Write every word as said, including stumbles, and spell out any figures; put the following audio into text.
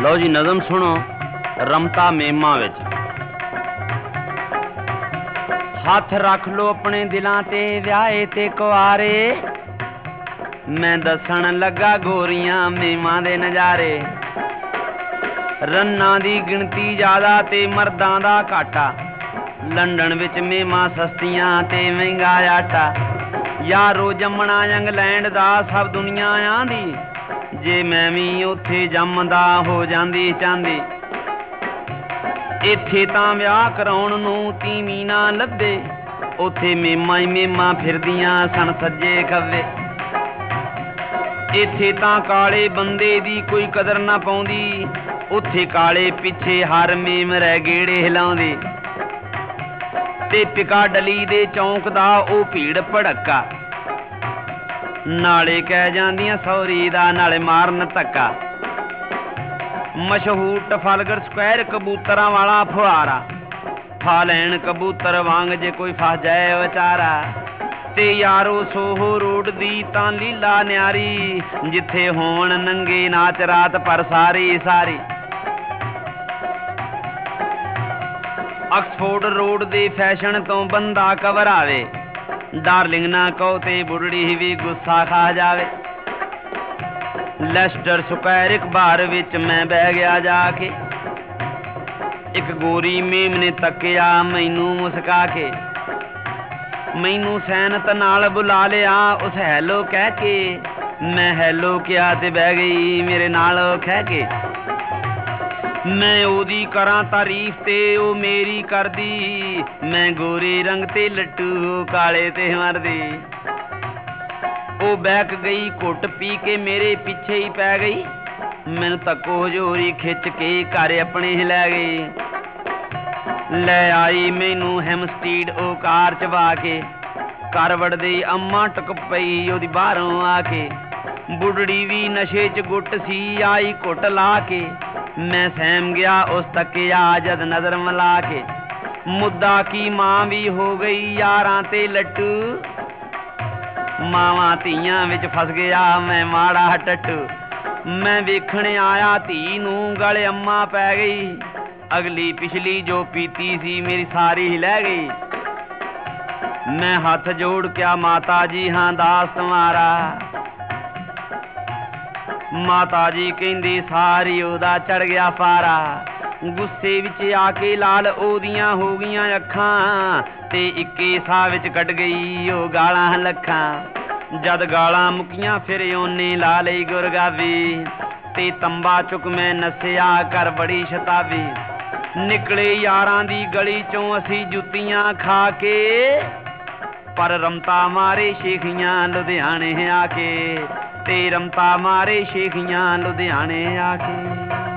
लो जी नज़म सुनो रमता मेमा विच। हथ रख लो अपने दिलां ते व्याहे ते कुआरे, मैं दसन लगा गोरियां मेमा दे नज़ारे। रन्ना दी गिणती ज़्यादा ते मर्दां दा घाटा, लंडन विच मेमा सस्तियां ते महंगा आटा। यारो जमना इंग्लैंड दा सब दुनिया आंदी, जे मैं भी उत्थे जमदा हो जांदी चांदी। इत्थे तां विआह कराउण नूं तीवीं ना लभे, उत्थे मेमा ही मेमा फिरदियां सन सज्जे खब्बे। इत्थे तां काले बंदे दी कोई कदर ना पाउंदी, उत्थे काले पिछे हर मेम रह गेड़े हिलाउंदी। ते पिकाडली दे चौंक दा ओ भीड़ भड़का, नाले कह जांदियां सौरी दा नाले मारन धक्का। मशहूर टफालगर स्क्वायर कबूतरां वाला फुहारा, फा लैन कबूतर वांग जे कोई फस जाए विचारा। ते यारो सोहो रोड दी तां लीला न्यारी, जिथे होवन नंगे नाच रात पर सारी सारी। ऑक्सफोर्ड रोड दे फैशन तो बंदा घबरावे, डार्लिंग ना कहो ते बुढ़ड़ी भी गुस्सा खा जावे। लेस्टर स्क्वायर एक बार विच मैं बह गया जाके, एक गोरी मेम ने तकिया मैनू मुस्का के। मैनू सैनत नाल बुला लिया उस हैलो कह के, मैं हैलो किया ते बह गई मेरे नाल खह के। मैं ओदी करां तारीफ ते ओ मेरी करदी, मैं गोरे रंग ते लट्टू काले ते मरदी। ओ बैक गई घुट पी के मेरे पिछे ही पै गई, मैनू तक्को हजूरी खिच के घर अपने ही लै गई। लै आई मैनू हैमस्टीड ओ कार चबा के, घर वड़दे अम्मा टुक पई ओदी बाहरों आके। बुढ़ड़ी भी नशे च गुट सी आई घुट ला के, मैं सहम गया उस तकिया जद नजर मिला के। मुद्दा की मां भी हो गई यारां ते लट्टू, मावां धीयां विच फस गया मैं माड़ा टट्टू। मैं वेखण आया धी नूं गल अम्मा पै गई, अगली पिछली जो पीती सी मेरी सारी ही लै गई। मैं हथ जोड़ क्या माता जी हां दास तुम्हारा, माता जी कहंदी सारी ओदा चढ़ गया पारा। गुस्से विच आके लाल ओदियां हो गईयां अखां, ते इक्के साह विच कट गई ओ गालां लखां। जद गालां मुकियां फिर ओने ला लई गुरगावी, ते तंबा चुक मैं नसिया कर बड़ी शताबी। निकले यारां दी गली चों असी जुत्तियां खा के, पर रमता मारे शेखियां लुधियाने आके, ते रमता मारे शेखियां लुधियाने आके।